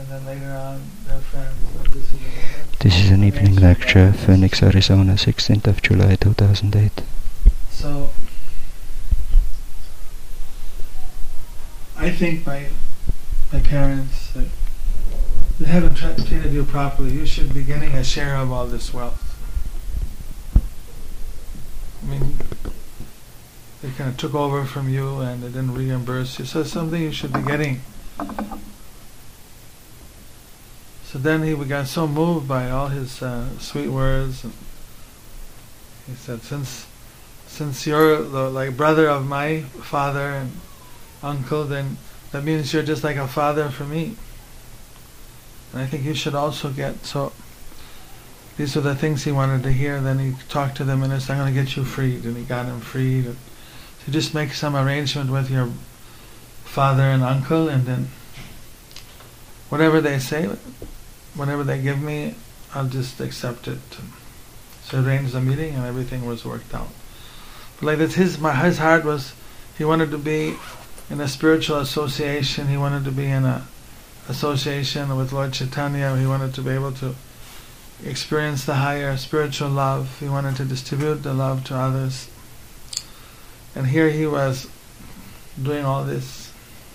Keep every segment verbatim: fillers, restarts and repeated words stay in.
and then later on their friends. So this is a This is an evening lecture, Phoenix, Arizona, sixteenth of July two thousand eight. So I think my my parents, uh, they haven't tra- treated you properly. You should be getting a share of all this wealth. I mean, they kind of took over from you and they didn't reimburse you. So it's something you should be getting. So then he got so moved by all his uh, sweet words. And he said, since since you're the like brother of my father and uncle, then that means you're just like a father for me. And I think you should also get, so these are the things he wanted to hear. Then he talked to them and he said, I'm going to get you freed. And he got him freed. And so just make some arrangement with your father and uncle, and then whatever they say, whatever they give me, I'll just accept it. So he arranged the meeting and everything was worked out. But like this, his, my, his heart was, he wanted to be in a spiritual association. He wanted to be in a association with Lord Chaitanya. He wanted to be able to experience the higher spiritual love. He wanted to distribute the love to others. And here he was doing all this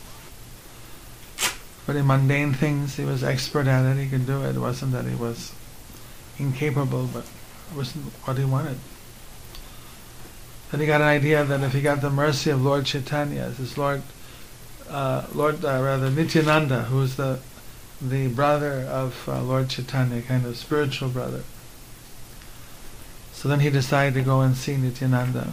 very mundane things. He was expert at it. He could do it. It wasn't that he was incapable, but it wasn't what he wanted. Then he got an idea that if he got the mercy of Lord Chaitanya, this Lord, uh, Lord uh, rather Nityananda, who is the the brother of uh, Lord Chaitanya, kind of spiritual brother. So then he decided to go and see Nityananda.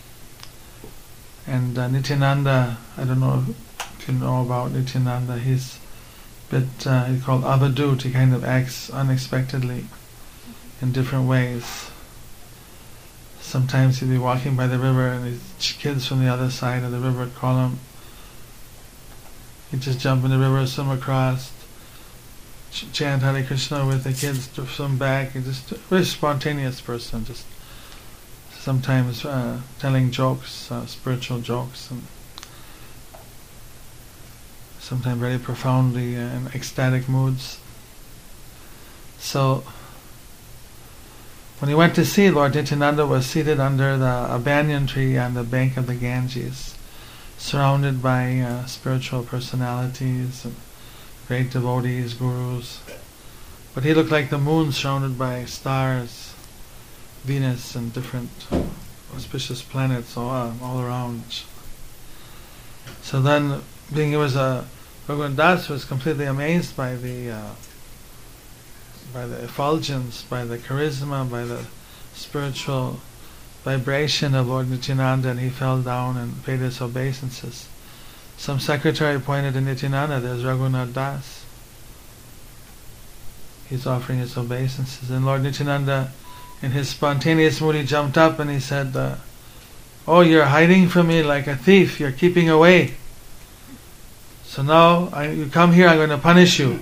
And uh, Nityananda, I don't know if you know about Nityananda, he's a bit, uh, he's called Avadut. He kind of acts unexpectedly in different ways. Sometimes he'd be walking by the river and his kids from the other side of the river would call him. He'd just jump in the river, swim across, ch- chant Hare Krishna with the kids to swim back. He's just a very spontaneous person, just sometimes uh, telling jokes, uh, spiritual jokes, and sometimes very profoundly uh, in ecstatic moods. So when he went to see, Lord Nityananda was seated under the, a banyan tree on the bank of the Ganges, surrounded by uh, spiritual personalities and great devotees, gurus. But he looked like the moon surrounded by stars, Venus and different auspicious planets all, uh, all around. So then, being he was a Raghunath Das was completely amazed by the uh, by the effulgence, by the charisma, by the spiritual vibration of Lord Nityananda, and he fell down and paid his obeisances. Some secretary pointed to Nityananda, there's Raghunath Das. He's offering his obeisances. And Lord Nityananda, in his spontaneous mood, he jumped up and he said, uh, oh, you're hiding from me like a thief, you're keeping away. So now I, you come here, I'm going to punish you.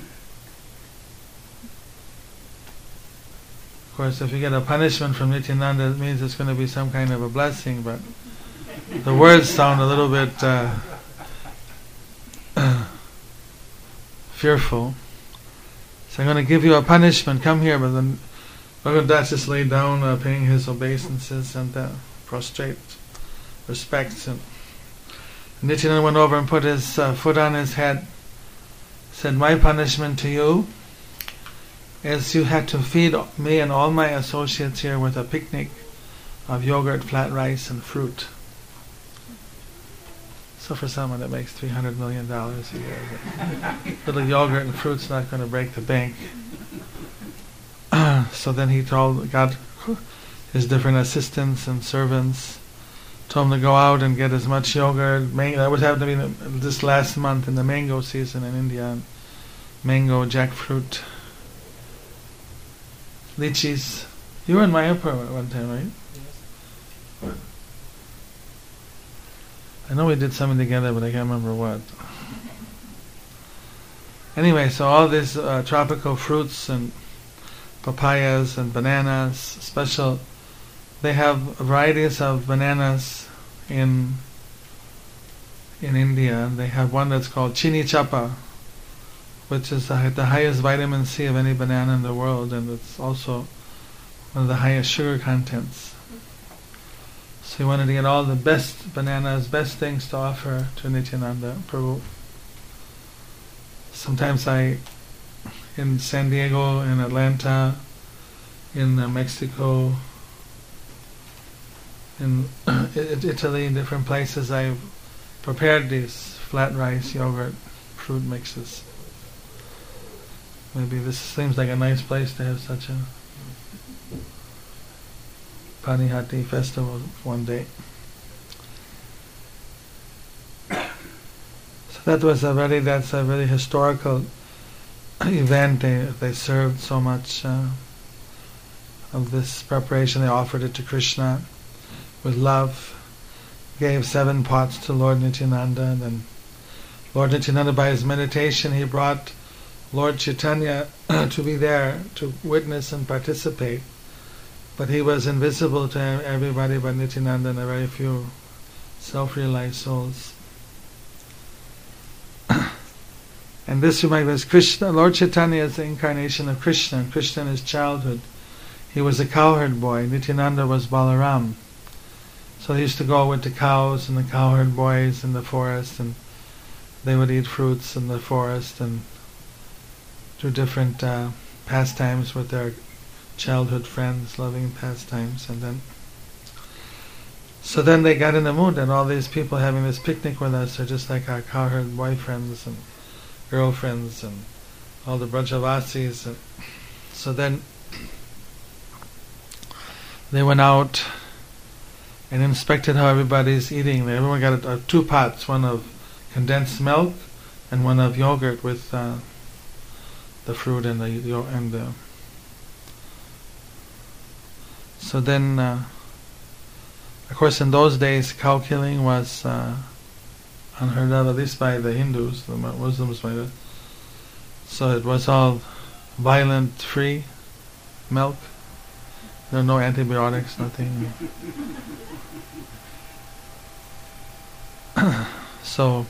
Of course, if you get a punishment from Nityananda, it means it's going to be some kind of a blessing, but the words sound a little bit uh, fearful. So I'm going to give you a punishment, come here. But then Raghunath Das just laid down, uh, paying his obeisances and uh, prostrate respects. And Nityananda went over and put his uh, foot on his head, said, my punishment to you is you had to feed me and all my associates here with a picnic of yogurt, flat rice and fruit. So for someone that makes three hundred million dollars a year, little yogurt and fruit's not going to break the bank. So then he told, got his different assistants and servants, told him to go out and get as much yogurt. Man- that was happened to be this last month in the mango season in India. And mango, jackfruit, lychees. You were in Mayapur at one time, right? Yes. I know we did something together, but I can't remember what. Anyway, so all these uh, tropical fruits and papayas and bananas, special, they have varieties of bananas in in India. They have one that's called chini chapa, which is the, the highest vitamin C of any banana in the world, and it's also one of the highest sugar contents. So he wanted to get all the best bananas, best things to offer to Nityananda Prabhu. Sometimes I, in San Diego, in Atlanta, in uh, Mexico, in Italy, in different places, I've prepared these flat rice, yogurt, fruit mixes. Maybe this seems like a nice place to have such a Panihati festival one day. So that was a very, that's a very historical event. They, they served so much uh, of this preparation. They offered it to Krishna with love. Gave seven pots to Lord Nityananda, and then Lord Nityananda, by his meditation, he brought Lord Chaitanya to be there to witness and participate. But he was invisible to everybody but Nityananda and a very few self-realized souls. And this reminds us, Krishna, Lord Chaitanya is the incarnation of Krishna. Krishna in his childhood, he was a cowherd boy. Nityananda was Balaram. So he used to go with the cows and the cowherd boys in the forest, and they would eat fruits in the forest and do different uh, pastimes with their childhood friends, loving pastimes. And then so then they got in the mood, and all these people having this picnic with us are just like our cowherd boyfriends and girlfriends and all the Brajavasis. And so then they went out and inspected how everybody's eating. Everyone got a, a, two pots, one of condensed milk and one of yogurt with uh, the fruit and the and the. So then, uh, of course, in those days, cow killing was uh, unheard of, at least by the Hindus. The Muslims might have. So it was all violent-free milk. There were no antibiotics, nothing. So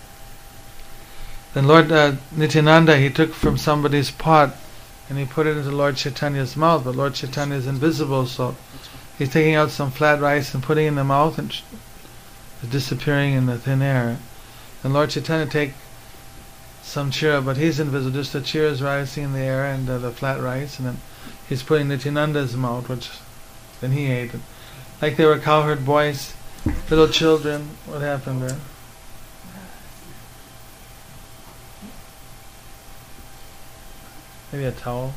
then Lord uh, Nityananda, he took from somebody's pot and he put it into Lord Chaitanya's mouth, but Lord Chaitanya is invisible, so he's taking out some flat rice and putting it in the mouth and sh- disappearing in the thin air. And Lord Chaitanya take some chira, but he's invisible, just the chira is rising in the air and uh, the flat rice, and then he's putting Nityananda's mouth, which then he ate it. Like they were cowherd boys, little children. What happened there? Maybe a towel.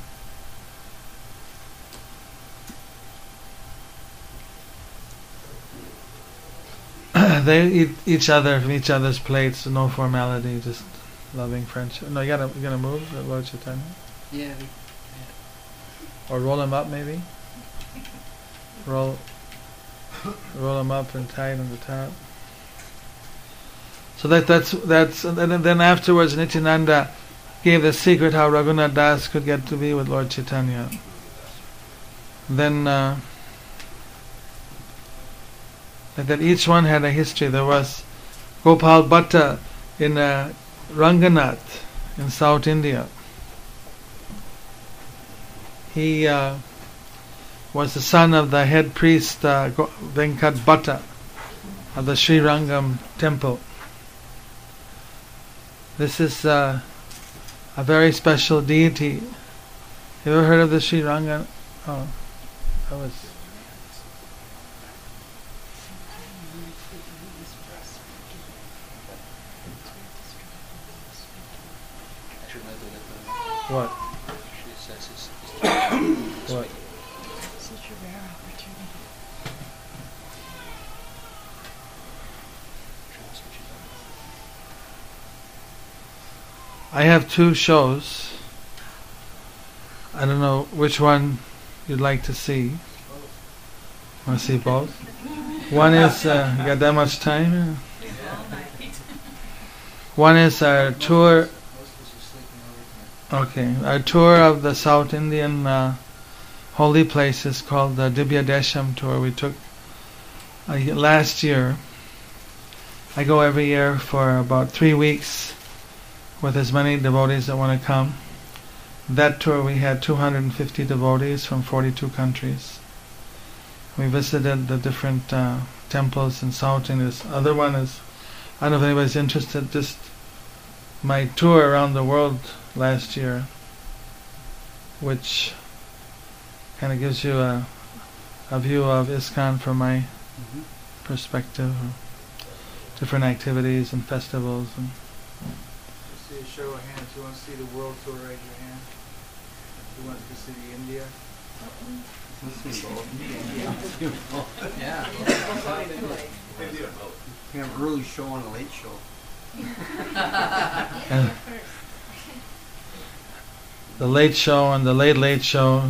They eat each other from each other's plates, no formality, just loving friendship. No, you gotta, you gotta move, Lord Chaitanya. Yeah. We, yeah. Or roll him up, maybe. Roll, roll him up and tie it on the top. So that that's that's. And then, then afterwards, Nityananda gave the secret how Raghunath Das could get to be with Lord Chaitanya. Then uh, that each one had a history. There was Gopal Bhatta in uh, Ranganath in South India. He uh, was the son of the head priest uh, Venkat Bhatta of the Sri Rangam temple. This is uh, a very special deity. Have you ever heard of the Sri Rangam? Oh, that was. What? What? Such a rare opportunity. I have two shows. I don't know which one you'd like to see. Want to see both? One is, uh, you got that much time? One is our tour. Okay, our tour of the South Indian uh, holy places called the Dibya Desham tour. We took uh, last year. I go every year for about three weeks with as many devotees that want to come. That tour we had two hundred fifty devotees from forty-two countries. We visited the different uh, temples in South India. This other one is, I don't know if anybody's interested, just my tour around the world last year, which kind of gives you a, a view of ISKCON from my Mm-hmm. perspective, different activities and festivals. And See a show of hands. Who wants to see the world tour? Raise your hand. Who wants to see the India? Yeah. We have an early show and a late show. and the late show and the late late show.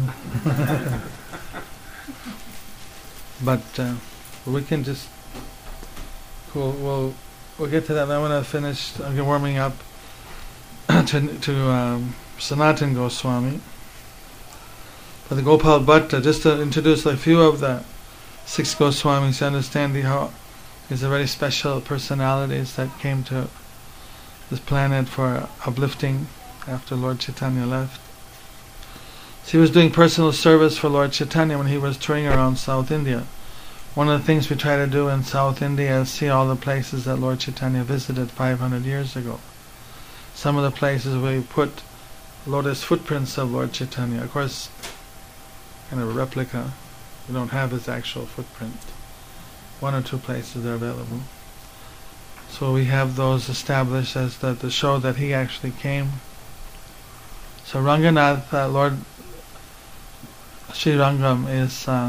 But uh, we can just we'll, we'll we'll get to that. I want to finish. I'm warming up to to um, Sanatana Goswami. But the Gopal Bhatta, just to introduce a few of the six Goswamis, understanding how these are very special personalities that came to this planet for uplifting after Lord Chaitanya left. So he was doing personal service for Lord Chaitanya when he was touring around South India. One of the things we try to do in South India is see all the places that Lord Chaitanya visited five hundred years ago. Some of the places we put lotus footprints of Lord Chaitanya. Of course, kind of a replica. We don't have his actual footprint. One or two places are available. So we have those established as the, to show that he actually came. So Ranganath, uh, Lord Sri Rangam is uh,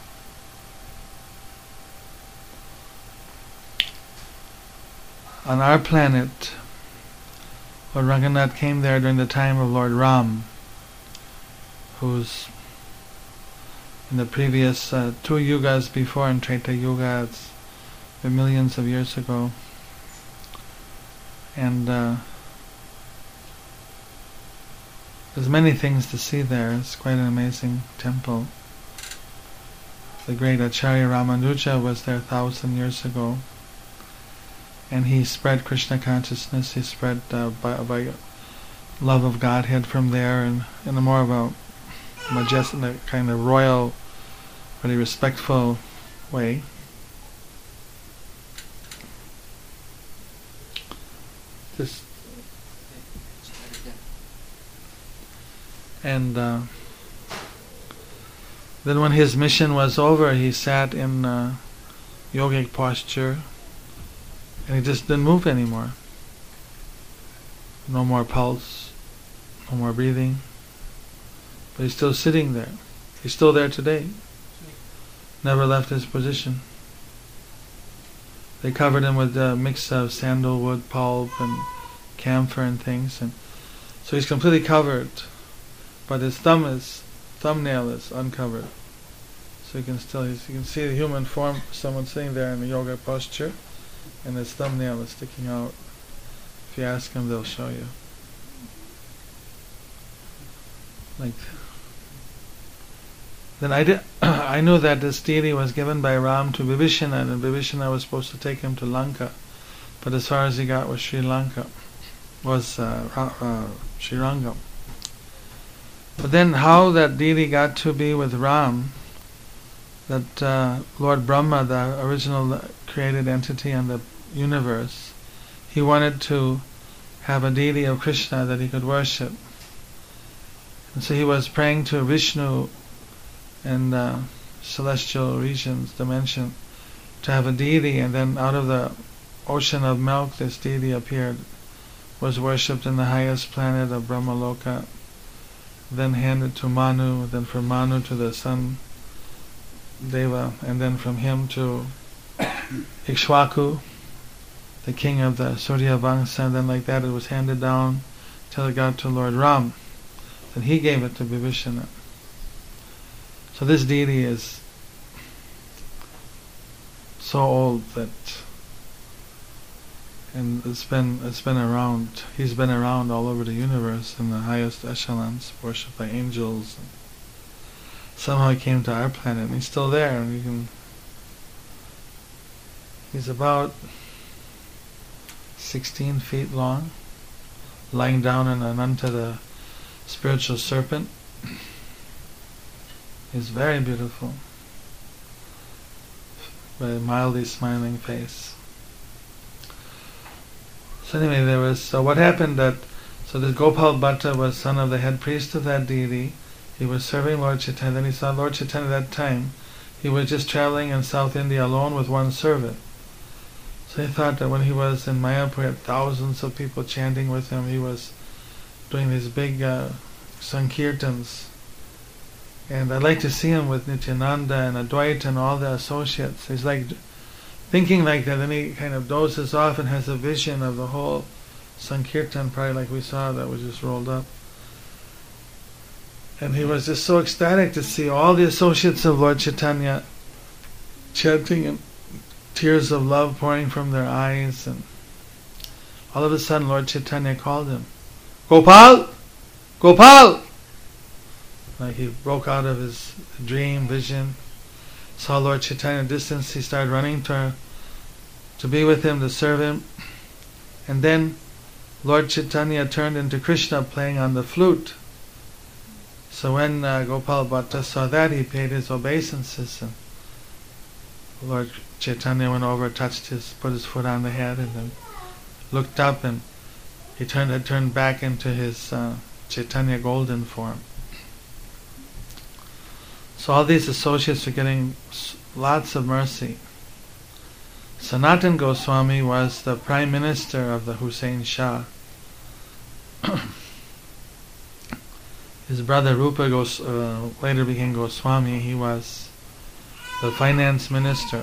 on our planet. Lord Ranganath came there during the time of Lord Ram, who's in the previous uh, two yugas before, in Treta Yuga, it's been millions of years ago. And uh, there's many things to see there. It's quite an amazing temple. The great Acharya Ramanuja was there a thousand years ago, and he spread Krishna consciousness. He spread uh, by, by love of Godhead from there, and in a more of a majestic, kind of royal, really respectful way. Just and uh, then when his mission was over, he sat in uh, yogic posture, and he just didn't move anymore. No more pulse, no more breathing. But he's still sitting there. He's still there today. Never left his position. They covered him with a mix of sandalwood pulp and camphor and things, and so he's completely covered. But his thumb is thumbnail is uncovered, so you can still you can see the human form. Someone sitting there in the yoga posture, and his thumbnail is sticking out. If you ask them, they'll show you. Like. Then I did. I knew that this deity was given by Ram to Vibhishana, and Vibhishana was supposed to take him to Lanka, but as far as he got was Sri Lanka, was uh, uh, Sri Rangam. But then, how that deity got to be with Ram, that uh, Lord Brahma, the original created entity in the universe, he wanted to have a deity of Krishna that he could worship, and so he was praying to Vishnu in uh, celestial regions, dimension, to have a deity, and then out of the ocean of milk this deity appeared, was worshipped in the highest planet of Brahmaloka, then handed to Manu, then from Manu to the sun Deva, and then from him to Ikshvaku, the king of the Surya Vamsa, and then like that it was handed down till it got to Lord Ram. Then he gave it to Vibhishana. So this deity is so old that, and it's been it's been around. He's been around all over the universe in the highest echelons, worshipped by angels. And somehow he came to our planet, and he's still there. And you can. He's about sixteen feet long, lying down on Ananta, the spiritual serpent. He's very beautiful, very mildly smiling face. So anyway, there was, so what happened that, so this Gopal Bhatta was son of the head priest of that deity. He was serving Lord Chaitanya. Then he saw Lord Chaitanya at that time. He was just traveling in South India alone with one servant. So he thought that when he was in Mayapur, he had thousands of people chanting with him. He was doing these big uh, sankirtans. And I'd like to see him with Nityananda and Advaita and all the associates. He's like thinking like that, then he kind of dozes off and has a vision of the whole Sankirtan, probably like we saw that was just rolled up. And he was just so ecstatic to see all the associates of Lord Chaitanya chanting and tears of love pouring from their eyes. And all of a sudden Lord Chaitanya called him, Gopal! Gopal! Like he broke out of his dream, vision, saw Lord Chaitanya in the distance. He started running to, to be with him, to serve him. And then Lord Chaitanya turned into Krishna playing on the flute. So when uh, Gopal Bhatta saw that, he paid his obeisances, and Lord Chaitanya went over, touched his, put his foot on the head, and then looked up, and he turned had turned back into his uh, Chaitanya golden form. So all these associates were getting lots of mercy. Sanatan Goswami was the prime minister of the Hussain Shah. His brother Rupa Gos- uh, later became Goswami. He was the finance minister,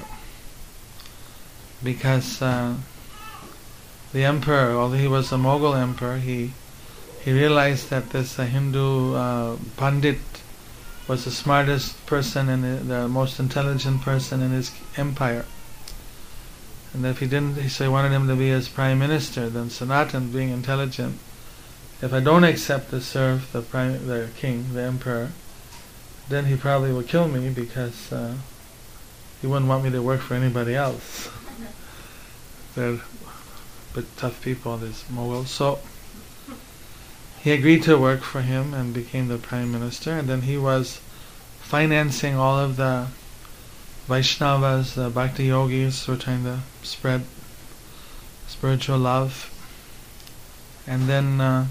because uh, the emperor, although he was a Mughal emperor, he he realized that this uh, Hindu uh, Pandit was the smartest person and the, the most intelligent person in his empire. And if he didn't, he so he wanted him to be his prime minister. Then Sanatan, being intelligent, if I don't accept to serve the prime, the king, the emperor, then he probably will kill me, because uh, he wouldn't want me to work for anybody else. They're a bit tough people, these Mughals. So he agreed to work for him and became the prime minister. And then he was financing all of the Vaishnavas, the Bhakti Yogis, who were trying to spread spiritual love. And then uh,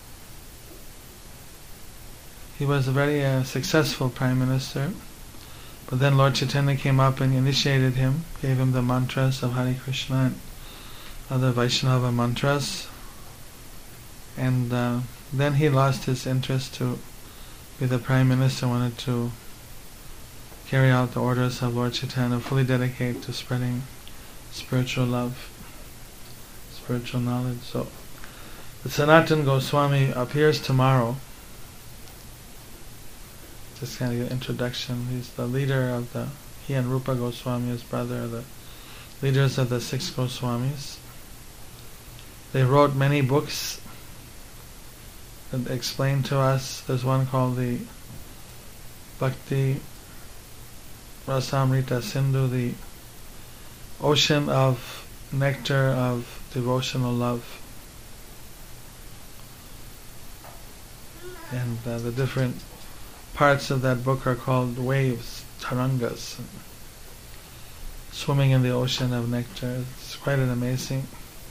he was a very uh, successful prime minister. But then Lord Chaitanya came up and initiated him, gave him the mantras of Hare Krishna and other Vaishnava mantras. And uh, then he lost his interest to be the prime minister, wanted to carry out the orders of Lord Chaitanya, fully dedicated to spreading spiritual love, spiritual knowledge. So the Sanatan Goswami appears tomorrow. Just kind of an introduction. He's the leader of the, he and Rupa Goswami, his brother, are the leaders of the six Goswamis. They wrote many books that explain to us. There's one called the Bhakti Rasamrita Sindhu, the ocean of nectar of devotional love. And uh, the different parts of that book are called waves, tarangas, swimming in the ocean of nectar. It's quite an amazing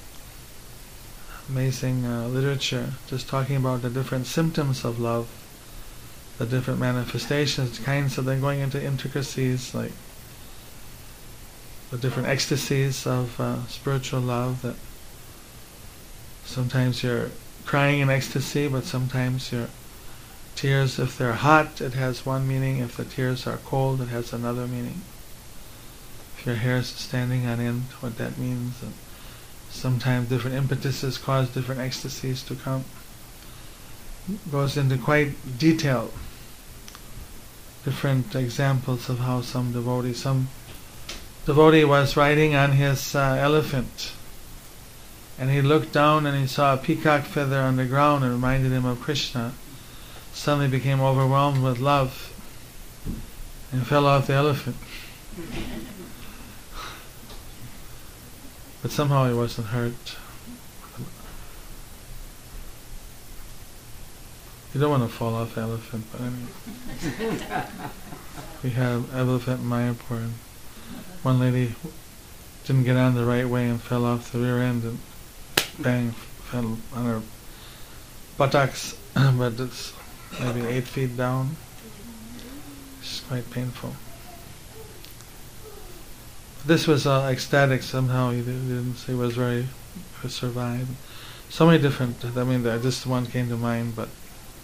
amazing uh, literature, just talking about the different symptoms of love, the different manifestations, kinds of them, going into intricacies like the different ecstasies of uh, spiritual love, that sometimes you're crying in ecstasy, but sometimes your tears, if they're hot, it has one meaning. If the tears are cold, it has another meaning. If your hair is standing on end, what that means. And sometimes different impetuses cause different ecstasies to come. It goes into quite detail, different examples of how some devotee, some devotee was riding on his uh, elephant, and he looked down and he saw a peacock feather on the ground and reminded him of Krishna. Suddenly became overwhelmed with love and fell off the elephant. But somehow he wasn't hurt. You don't want to fall off the elephant, but anyway. We have elephant in Mayapur, and one lady didn't get on the right way and fell off the rear end and bang, fell on her buttocks, but it's maybe eight feet down. It's quite painful. This was uh, ecstatic somehow. He didn't say it was very uh, survived. So many different. I mean, there, just one came to mind, but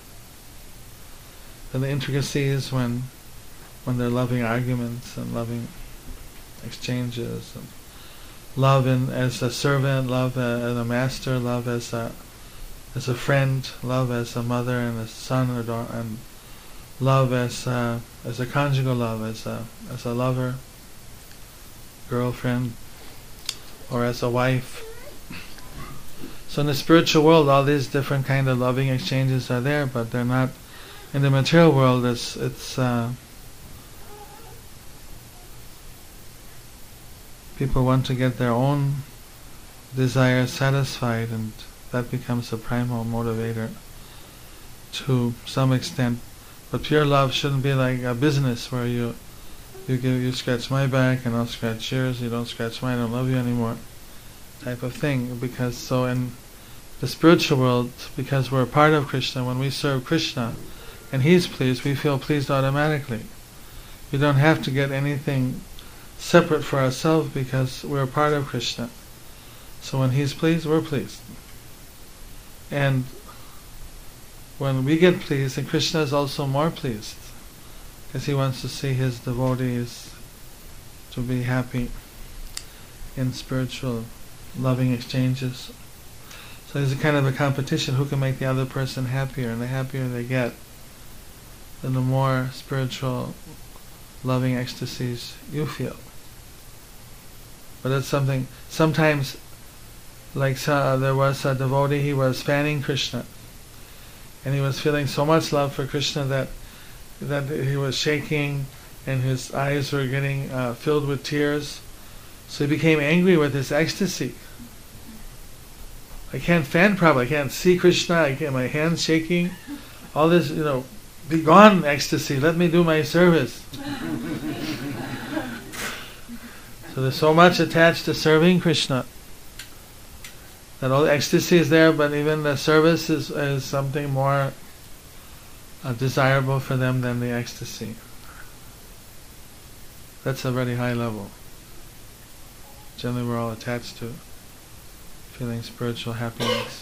then the intricacies when when they're loving arguments and loving exchanges, and love in, as a servant, love uh, as a master, love as a as a friend, love as a mother and a son, or daughter, and love as a, as a conjugal love, as a as a lover, girlfriend, or as a wife. So in the spiritual world, all these different kind of loving exchanges are there, but they're not in the material world. It's it's uh, people want to get their own desires satisfied, and that becomes the primal motivator to some extent. But pure love shouldn't be like a business where you you give you scratch my back and I'll scratch yours. You don't scratch mine, I don't love you anymore, type of thing. Because so in the spiritual world, because we're a part of Krishna, when we serve Krishna and He's pleased, we feel pleased automatically. We don't have to get anything separate for ourselves because we're a part of Krishna. So when He's pleased, we're pleased. And when we get pleased, then Krishna is also more pleased, because He wants to see His devotees to be happy in spiritual loving exchanges. So there's a kind of a competition, who can make the other person happier, and the happier they get, then the more spiritual loving ecstasies you feel. But that's something, sometimes, like uh, there was a devotee, he was fanning Krishna, and he was feeling so much love for Krishna that that he was shaking, and his eyes were getting uh, filled with tears. So he became angry with his ecstasy. I can't fan properly, I can't see Krishna, I can't, my hands shaking. All this, you know, be gone ecstasy, let me do my service. So there's so much attached to serving Krishna that all the ecstasy is there, but even the service is, is something more uh, desirable for them than the ecstasy. That's a very high level. Generally we're all attached to feeling spiritual happiness.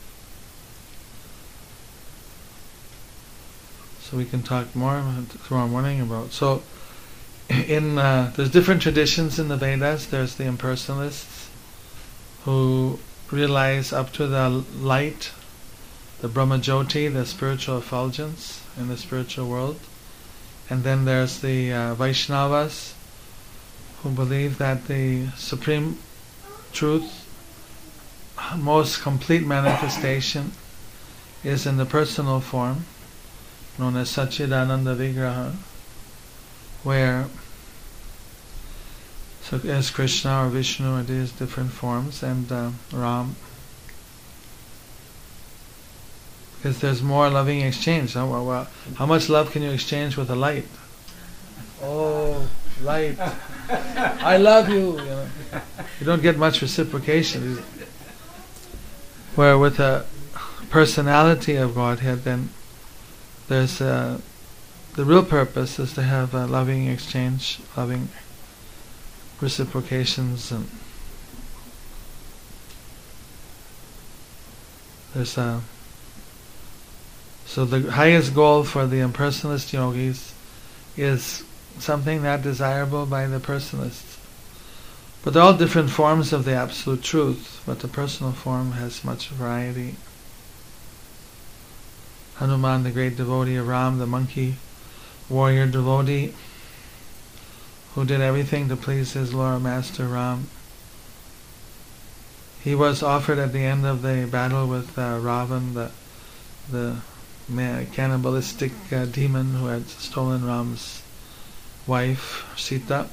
So we can talk more tomorrow morning about. So in uh, there's different traditions in the Vedas. There's the impersonalists who realize up to the light, the Brahmajyoti, the spiritual effulgence in the spiritual world. And then there's the uh, Vaishnavas, who believe that the supreme truth, most complete manifestation, is in the personal form, known as Satchidananda Vigraha, where so as Krishna or Vishnu or these different forms, and uh, Ram, because there's more loving exchange. How, well, how much love can you exchange with a light? Oh, light, I love you. You know, you don't get much reciprocation. Where with a personality of Godhead, then there's uh, the real purpose is to have a loving exchange, loving reciprocations, and there's a so the highest goal for the impersonalist yogis is something not desirable by the personalists. But they're all different forms of the absolute truth, but the personal form has much variety. Hanuman, the great devotee of Ram, the monkey warrior devotee, who did everything to please his Lord Master Ram. He was offered at the end of the battle with uh, Ravan, the the man, cannibalistic uh, demon who had stolen Ram's wife, Sita.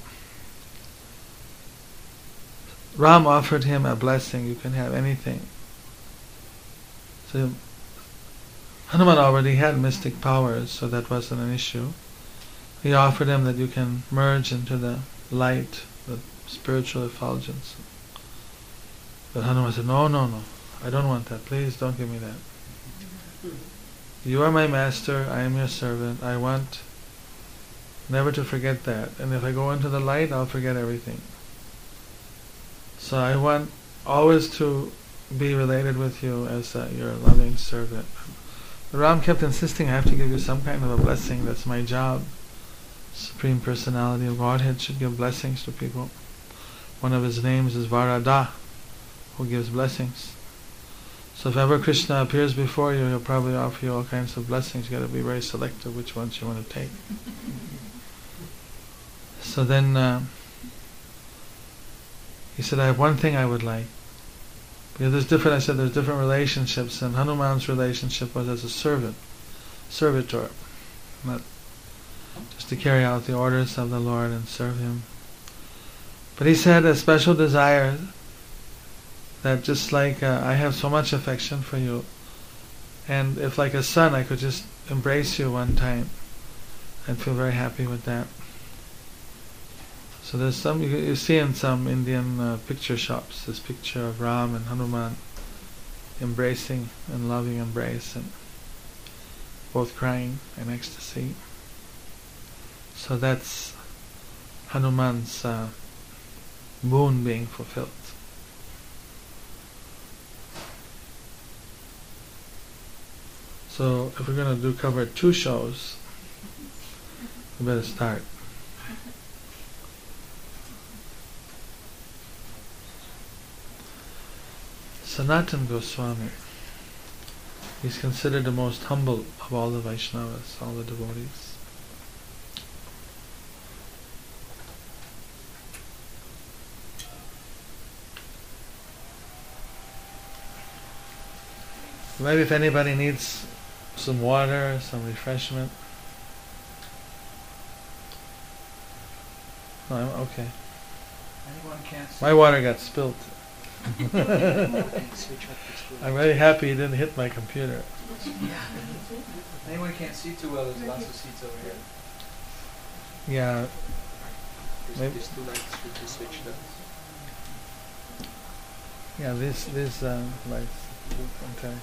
Ram offered him a blessing, you can have anything. So Hanuman already had mystic powers, so that wasn't an issue. He offered him that you can merge into the light, the spiritual effulgence. But Hanuman said, no, no, no, I don't want that. Please don't give me that. You are my master, I am your servant. I want never to forget that. And if I go into the light, I'll forget everything. So I want always to be related with you as uh, your loving servant. But Ram kept insisting, I have to give you some kind of a blessing. That's my job. Supreme Personality of Godhead should give blessings to people. One of his names is Varada, who gives blessings. So if ever Krishna appears before you, he'll probably offer you all kinds of blessings. You've got to be very selective which ones you want to take. So then uh, he said, I have one thing I would like. Because there's different, I said there's different relationships, and Hanuman's relationship was as a servant, servitor, not just to carry out the orders of the Lord and serve Him. But he said a special desire that just like uh, I have so much affection for you, and if like a son I could just embrace you one time, I'd feel very happy with that. So there's some, you, you see in some Indian uh, picture shops, this picture of Ram and Hanuman embracing and loving embrace, and both crying in ecstasy. So that's Hanuman's uh, boon being fulfilled. So if we're going to do cover two shows, we better start. Sanatana Goswami, he's considered the most humble of all the Vaishnavas, all the devotees. Maybe if anybody needs some water, some refreshment. No, I'm okay. Anyone can't see. My water got spilled. Switch up the screen. I'm very happy you didn't hit my computer. Anyone can't see too well, there's lots of seats over here. Yeah, There's, Maybe- there's two lights should be switched up. yeah, this this uh, lights. Okay.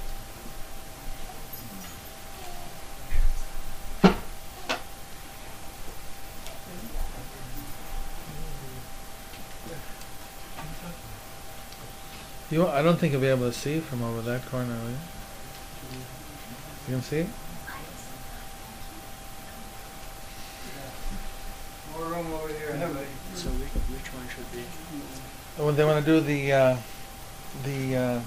You, I don't think you'll be able to see from over that corner, will you? You can see? More room over here, everybody. So which, which one should be? When they want to do the uh, the uh,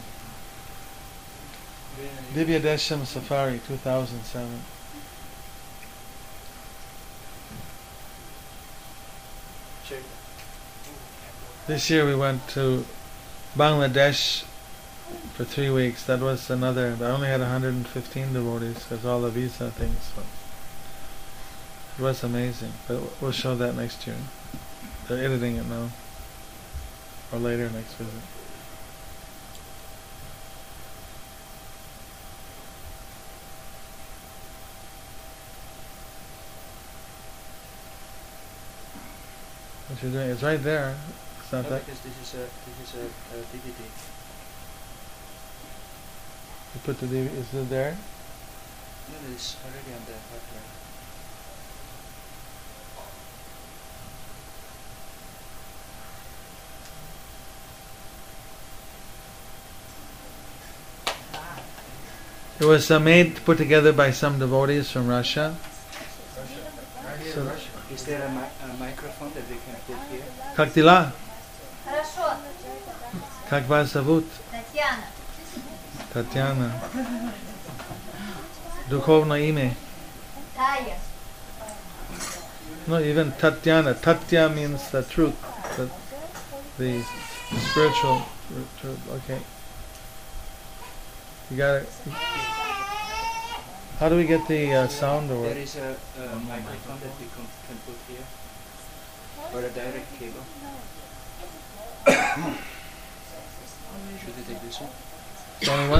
Divya Desham Safari two thousand seven. Check. This year we went to Bangladesh for three weeks. That was another. I only had one hundred fifteen devotees because all the visa things. So it was amazing. But we'll show that next year. They're editing it now, or later next visit. What you're doing? It's right there. It's not No, that. because this is a this is a, a D V D. You put the D V D. Is it there? No, it's already on the hard drive. It was uh, made, put together by some devotees from Russia. Right here, So- Russia. Is there a, mi- a microphone that we can put here? Как дела? Хорошо. Как вас зовут? Татьяна. Татьяна. Духовное имя. Тая. No, even Tatyana. Tatya means the truth, the, the spiritual truth. Okay. You got it. How do we get the uh, sound or? There is a, a microphone that we can, can put here, or a direct cable. Should we take this one? Only one?